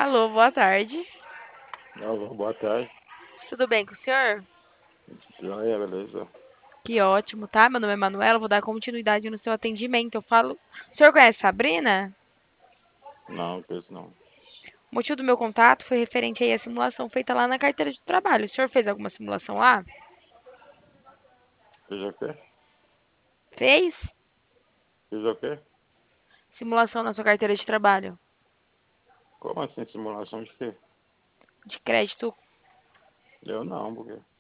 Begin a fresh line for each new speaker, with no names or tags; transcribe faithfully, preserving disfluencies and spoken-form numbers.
Alô, boa tarde.
Alô, boa tarde.
Tudo bem com o senhor?
Joia, beleza?
Que ótimo, tá? Meu nome é Manuela, vou dar continuidade no seu atendimento. Eu falo. O senhor conhece Sabrina?
Não, que isso não.
O motivo do meu contato foi referente aí à simulação feita lá na carteira de trabalho. O senhor fez alguma simulação lá?
Fiz o quê?
Fez?
Fiz o quê?
Simulação na sua carteira de trabalho?
Como assim, simulação de quê?
De crédito?
Eu não, porque